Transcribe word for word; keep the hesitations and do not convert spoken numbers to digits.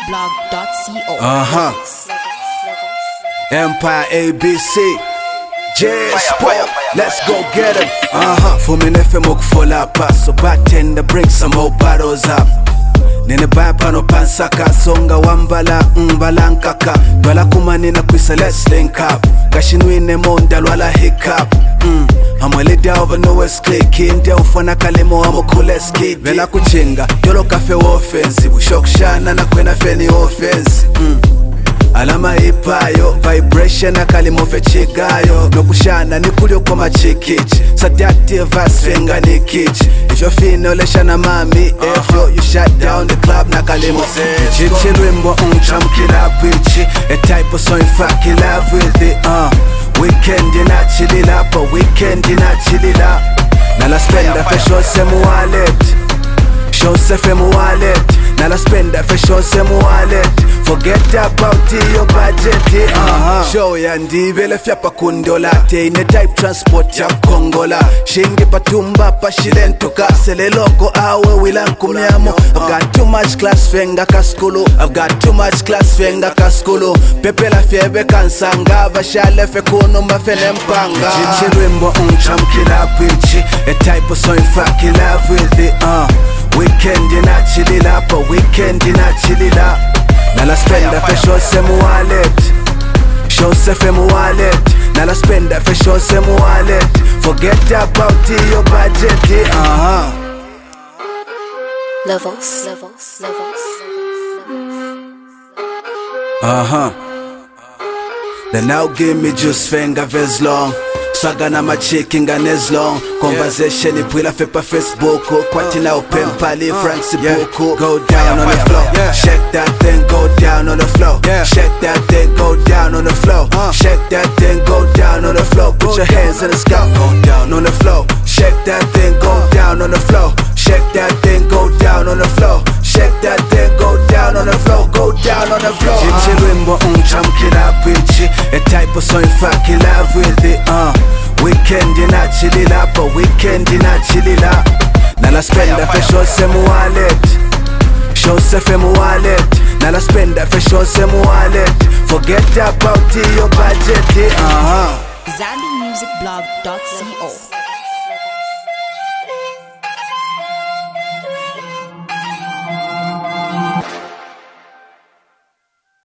blog dot co. Uh-huh. Empire A B C J-Sport, let's go get him. Uh-huh. Fuminefe mukufula paso bartender, bring some more bottles up. Nene bapa no pansaka songa wambala mbalankaka dwala kumanina kwisa, let's link up. Gashinwine monda lwala hiccup. Mm. Amwele over no click India ufana kalemo amo kuleski vela kuchinga yolo cafe offensive shokshana na kwena feni offense. Mm. Alama ipayo vibration akalimo fechigayo nokushana nikulyo kwa machikichi seductive as finger ni kichi. If you're feeling leshana mami if you you shut down the club na kalimo chichi wimbo unchamkila bichi a type of song fuck in love with it. uh Weekend ina chilila pa weekend ina chilila nala spenda fe show se mu wallet show se fe mu wallet nala spenda fe show se mu wallet. Forget about your budget. uh-huh. Show ya ndivele fyapa kundola teine type transport ya kongola shingi patumba pashilentuka sele logo awe wilan kumyamo. I've got too much class fenga kaskulu I've got too much class fenga kaskulu pepe la fiebe kansanga vashale fe kuno mafene mpanga chichi wimbo unchamkila bichi a type of song fuck in love with it. uh Weekend ina chilila pa weekend ina chilila nala spenda fe show se mu wallet show se fe mu wallet nala spenda fe show se mu wallet. Forget about your budget. uh-huh. Levels, levels, levels. Uh-huh. Then now give me just finger vez long swaga na machiking and as long conversation ipwila fepa Facebook kwati na open pali Francis Boko. Go down on the floor, shake that thing, go down on the floor, shake that thing, go down on the floor, shake that thing, go down on the floor. Put your hands in the sky, go down on the floor, shake that thing, go down on the floor, shake that thing, go down on the floor, shake that thing, go down on the floor, go down on the floor. Chichi wimbo unchamkila bichi a type of song fuck in love with it. uh Weekend ina chilila pa weekend ina chilila nala spenda fe show se mu wallet show se fe mu wallet nala spenda fe show se mu wallet. Forget about your budget. uh-huh. Zambi music blog dot co.